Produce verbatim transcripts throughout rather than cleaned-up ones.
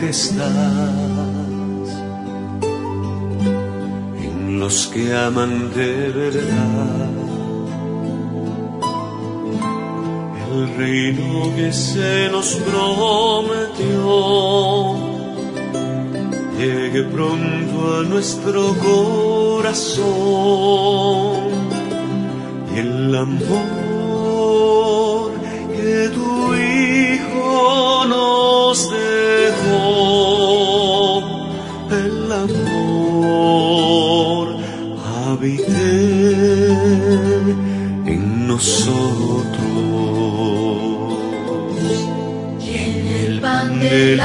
solamente estás en los que aman de verdad. El reino que se nos prometió llegue pronto a nuestro corazón, y el amor que tu Hijo nos dejó, el amor habite en nosotros, y en el pan de la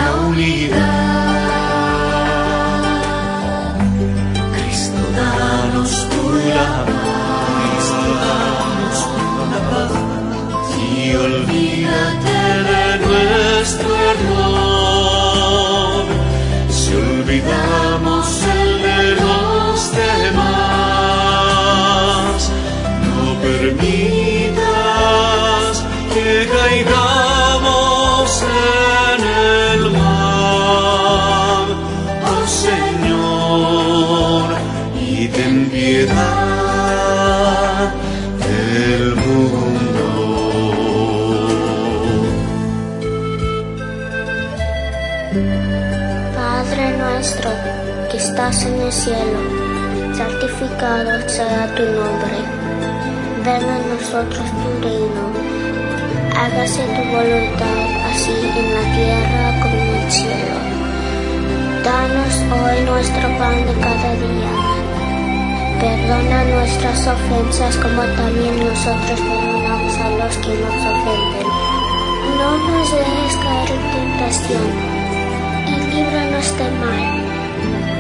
unidad, Cristo, danos tu la paz, danos la paz, y olvídate de nuestro error, si olvidamos el de los demás. No permitas que caigamos en el mal, oh Señor, y ten piedad del mundo. Padre nuestro que estás en el cielo, santificado sea tu nombre. Venga a nosotros tu reino. Hágase tu voluntad, así en la tierra como en el cielo. Danos hoy nuestro pan de cada día. Perdona nuestras ofensas como también nosotros perdonamos a los que nos ofenden. No nos dejes caer en tentación y líbranos del mal.